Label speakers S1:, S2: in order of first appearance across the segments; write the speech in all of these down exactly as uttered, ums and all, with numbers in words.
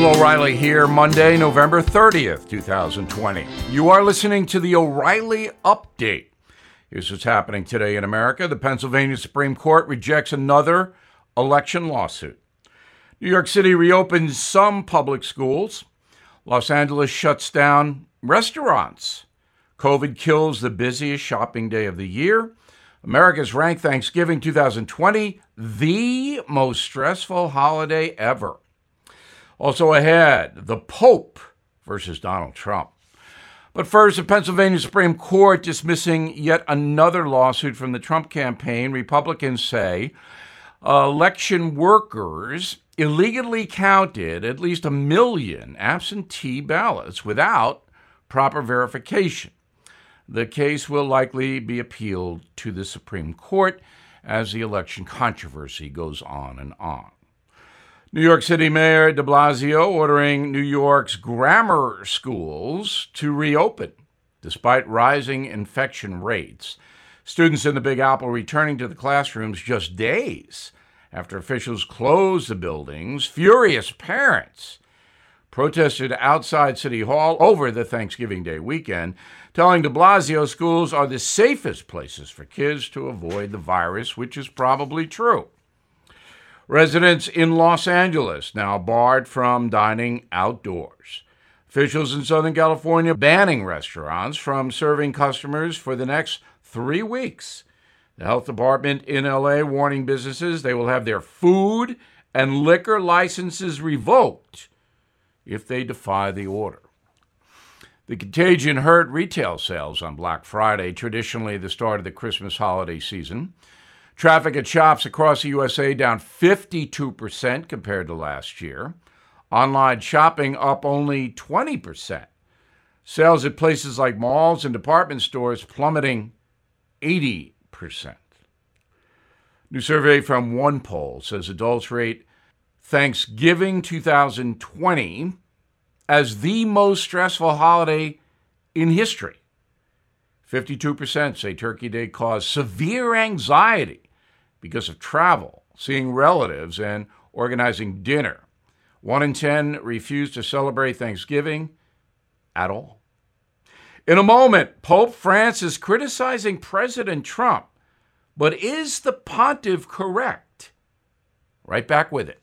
S1: Bill O'Reilly here, Monday, November thirtieth, twenty twenty. You are listening to the O'Reilly Update. Here's what's happening today in America. The Pennsylvania Supreme Court rejects another election lawsuit. New York City reopens some public schools. Los Angeles shuts down restaurants. COVID kills the busiest shopping day of the year. America's ranked Thanksgiving twenty twenty the most stressful holiday ever. Also ahead, the Pope versus Donald Trump. But first, the Pennsylvania Supreme Court dismissing yet another lawsuit from the Trump campaign. Republicans say election workers illegally counted at least a million absentee ballots without proper verification. The case will likely be appealed to the Supreme Court as the election controversy goes on and on. New York City Mayor de Blasio ordering New York's grammar schools to reopen despite rising infection rates. Students in the Big Apple returning to the classrooms just days after officials closed the buildings. Furious parents protested outside City Hall over the Thanksgiving Day weekend, telling de Blasio schools are the safest places for kids to avoid the virus, which is probably true. Residents in Los Angeles now barred from dining outdoors. Officials in Southern California banning restaurants from serving customers for the next three weeks. The health department in L A warning businesses they will have their food and liquor licenses revoked if they defy the order. The contagion hurt retail sales on Black Friday, traditionally the start of the Christmas holiday season. Traffic at shops across the U S A down fifty-two percent compared to last year. Online shopping up only twenty percent. Sales at places like malls and department stores plummeting eighty percent. New survey from OnePoll says adults rate Thanksgiving twenty twenty as the most stressful holiday in history. fifty-two percent say Turkey Day caused severe anxiety because of travel, seeing relatives, and organizing dinner. One in ten refused to celebrate Thanksgiving at all. In a moment, Pope Francis criticizing President Trump. But is the pontiff correct? Right back with it.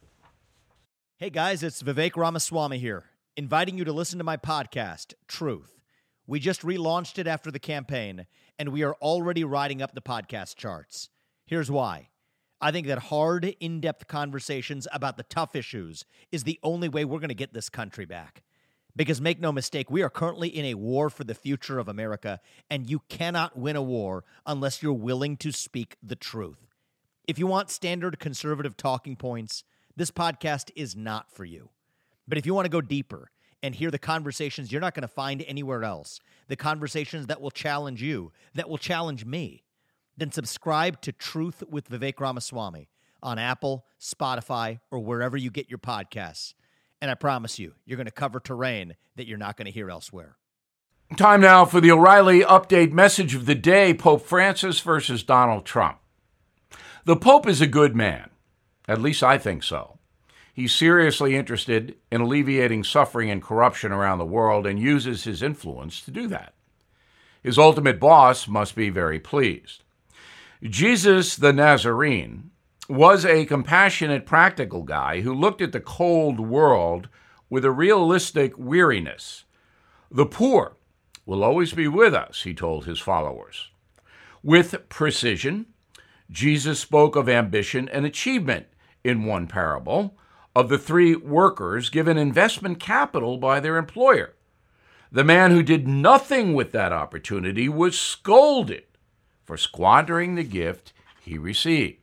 S2: Hey guys, it's Vivek Ramaswamy here, inviting you to listen to my podcast, Truth. We just relaunched it after the campaign, and we are already riding up the podcast charts. Here's why. I think that hard, in-depth conversations about the tough issues is the only way we're going to get this country back. Because make no mistake, we are currently in a war for the future of America, and you cannot win a war unless you're willing to speak the truth. If you want standard conservative talking points, this podcast is not for you. But if you want to go deeper and hear the conversations you're not going to find anywhere else, the conversations that will challenge you, that will challenge me, then subscribe to Truth with Vivek Ramaswamy on Apple, Spotify, or wherever you get your podcasts. And I promise you, you're going to cover terrain that you're not going to hear elsewhere.
S1: Time now for the O'Reilly Update message of the day, Pope Francis versus Donald Trump. The Pope is a good man. At least I think so. He's seriously interested in alleviating suffering and corruption around the world and uses his influence to do that. His ultimate boss must be very pleased. Jesus the Nazarene was a compassionate, practical guy who looked at the cold world with a realistic weariness. The poor will always be with us, he told his followers. With precision, Jesus spoke of ambition and achievement in one parable of the three workers given investment capital by their employer. The man who did nothing with that opportunity was scolded for squandering the gift he received.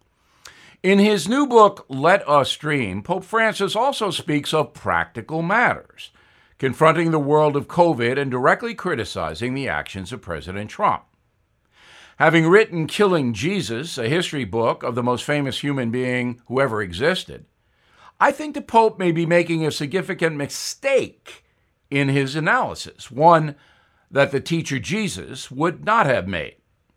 S1: In his new book, Let Us Dream, Pope Francis also speaks of practical matters, confronting the world of COVID and directly criticizing the actions of President Trump. Having written Killing Jesus, a history book of the most famous human being who ever existed, I think the Pope may be making a significant mistake in his analysis, one that the teacher Jesus would not have made.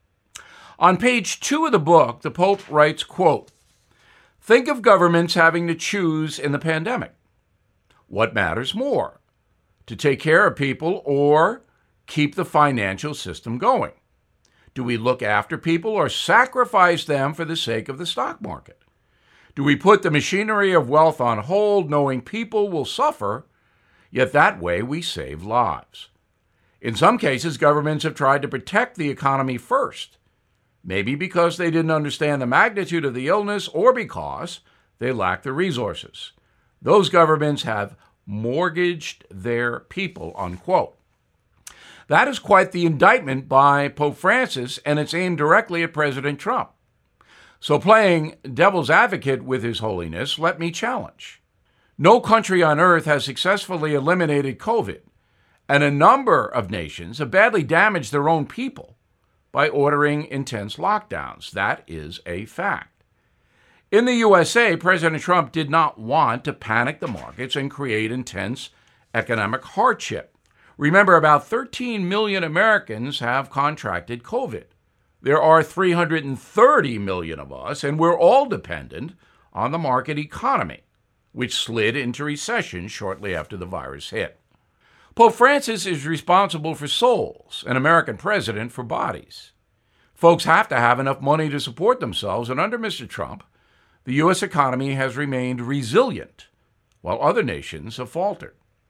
S1: On page two of the book, the Pope writes, quote, "Think of governments having to choose in the pandemic. What matters more? To take care of people or keep the financial system going? Do we look after people or sacrifice them for the sake of the stock market? Do we put the machinery of wealth on hold knowing people will suffer, yet that way we save lives? In some cases, governments have tried to protect the economy first, maybe because they didn't understand the magnitude of the illness or because they lack the resources. Those governments have mortgaged their people, unquote. That is quite the indictment by Pope Francis, and it's aimed directly at President Trump. So playing devil's advocate with His Holiness, let me challenge. No country on earth has successfully eliminated COVID, and a number of nations have badly damaged their own people by ordering intense lockdowns. That is a fact. In the U S A, President Trump did not want to panic the markets and create intense economic hardship. Remember, about thirteen million Americans have contracted COVID. There are three hundred thirty million of us, and we're all dependent on the market economy, which slid into recession shortly after the virus hit. Pope Francis is responsible for souls, an American president for bodies. Folks have to have enough money to support themselves, and under Mister Trump, the U S economy has remained resilient, while other nations have faltered.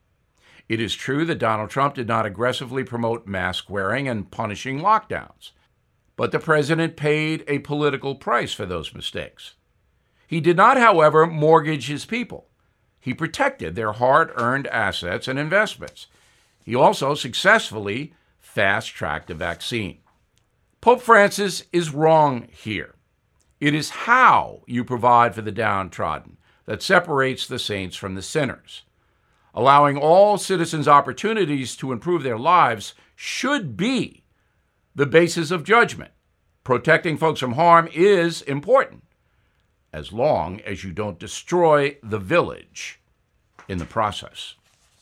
S1: It is true that Donald Trump did not aggressively promote mask wearing and punishing lockdowns, but the president paid a political price for those mistakes. He did not, however, mortgage his people. He protected their hard-earned assets and investments. He also successfully fast-tracked a vaccine. Pope Francis is wrong here. It is how you provide for the downtrodden that separates the saints from the sinners. Allowing all citizens opportunities to improve their lives should be the basis of judgment. Protecting folks from harm is important, as long as you don't destroy the village in the process.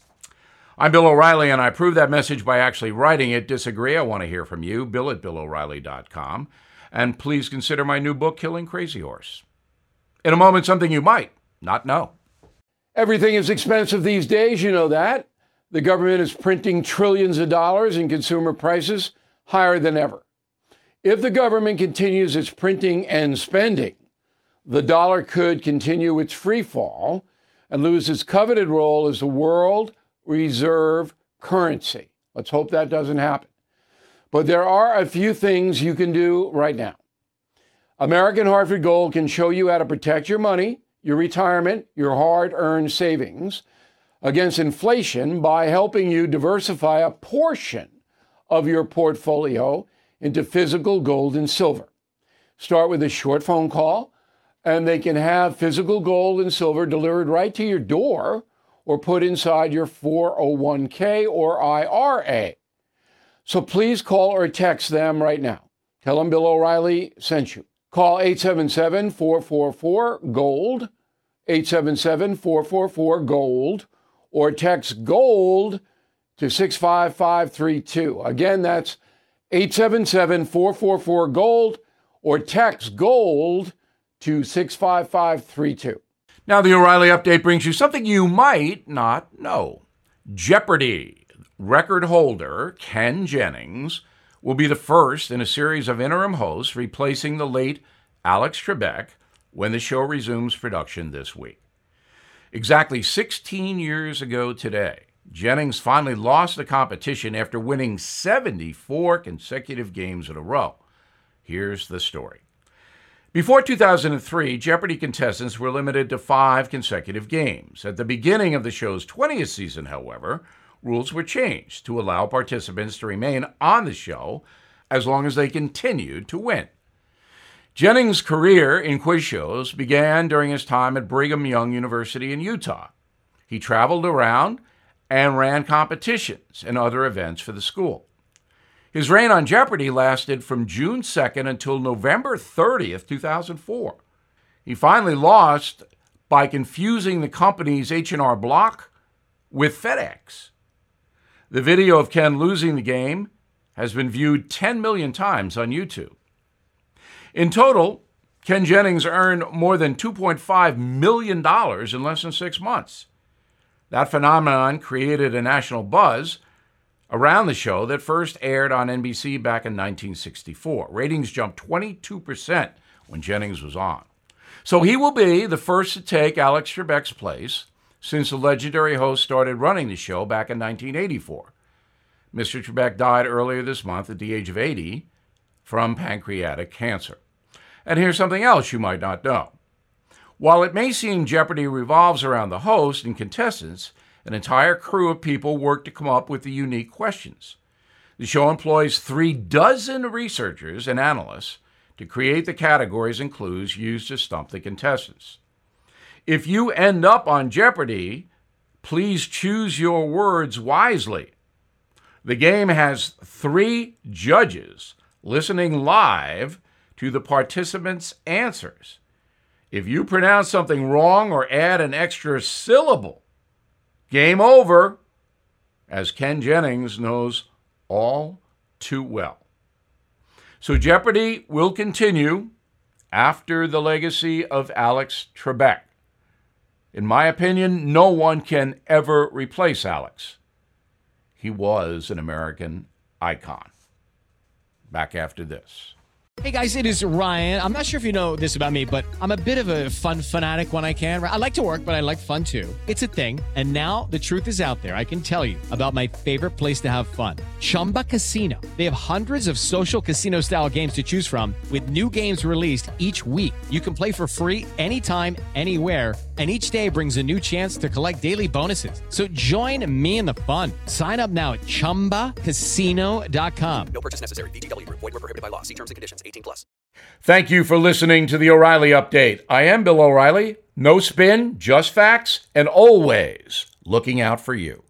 S1: I'm Bill O'Reilly, and I prove that message by actually writing it. Disagree? I want to hear from you. Bill at Bill O'Reilly dot com. And please consider my new book, Killing Crazy Horse. In a moment, something you might not know.
S3: Everything is expensive these days, you know that. The government is printing trillions of dollars and consumer prices higher than ever. If the government continues its printing and spending, the dollar could continue its free fall and lose its coveted role as the world reserve currency. Let's hope that doesn't happen. But there are a few things you can do right now. American Hartford Gold can show you how to protect your money, your retirement, your hard-earned savings against inflation by helping you diversify a portion of your portfolio into physical gold and silver. Start with a short phone call, and they can have physical gold and silver delivered right to your door or put inside your four oh one k or I R A. So please call or text them right now. Tell them Bill O'Reilly sent you. Call eight seven seven, four four four, GOLD, eight seven seven, four four four, GOLD, or text GOLD to six five five three two. Again, that's eight seven seven, four four four, GOLD, or text GOLD to six five five three two.
S1: Now, the O'Reilly Update brings you something you might not know. Jeopardy! Record holder Ken Jennings will be the first in a series of interim hosts replacing the late Alex Trebek when the show resumes production this week. Exactly sixteen years ago today, Jennings finally lost the competition after winning seventy-four consecutive games in a row. Here's the story. Before two thousand three, Jeopardy contestants were limited to five consecutive games. At the beginning of the show's twentieth season, however, rules were changed to allow participants to remain on the show as long as they continued to win. Jennings' career in quiz shows began during his time at Brigham Young University in Utah. He traveled around and ran competitions and other events for the school. His reign on Jeopardy lasted from June second until November thirtieth, two thousand four. He finally lost by confusing the company's H and R Block with FedEx. The video of Ken losing the game has been viewed ten million times on YouTube. In total, Ken Jennings earned more than two point five million dollars in less than six months. That phenomenon created a national buzz around the show that first aired on N B C back in nineteen sixty-four. Ratings jumped twenty-two percent when Jennings was on. So he will be the first to take Alex Trebek's place since the legendary host started running the show back in nineteen eighty-four. Mister Trebek died earlier this month at the age of eighty from pancreatic cancer. And here's something else you might not know. While it may seem Jeopardy revolves around the host and contestants, an entire crew of people work to come up with the unique questions. The show employs three dozen researchers and analysts to create the categories and clues used to stump the contestants. If you end up on Jeopardy, please choose your words wisely. The game has three judges listening live to the participants' answers. If you pronounce something wrong or add an extra syllable, game over, as Ken Jennings knows all too well. So Jeopardy will continue after the legacy of Alex Trebek. In my opinion, no one can ever replace Alex. He was an American icon. Back after this.
S4: Hey guys, it is Ryan. I'm not sure if you know this about me, but I'm a bit of a fun fanatic when I can. I like to work, but I like fun too. It's a thing. And now the truth is out there. I can tell you about my favorite place to have fun. Chumba Casino. They have hundreds of social casino style games to choose from with new games released each week. You can play for free anytime, anywhere. And each day brings a new chance to collect daily bonuses. So join me in the fun. Sign up now at chumba casino dot com.
S5: No purchase necessary. V G W. Void where prohibited by law. See terms and conditions. eighteen plus.
S1: Thank you for listening to the O'Reilly Update. I am Bill O'Reilly. No spin, just facts, and always looking out for you.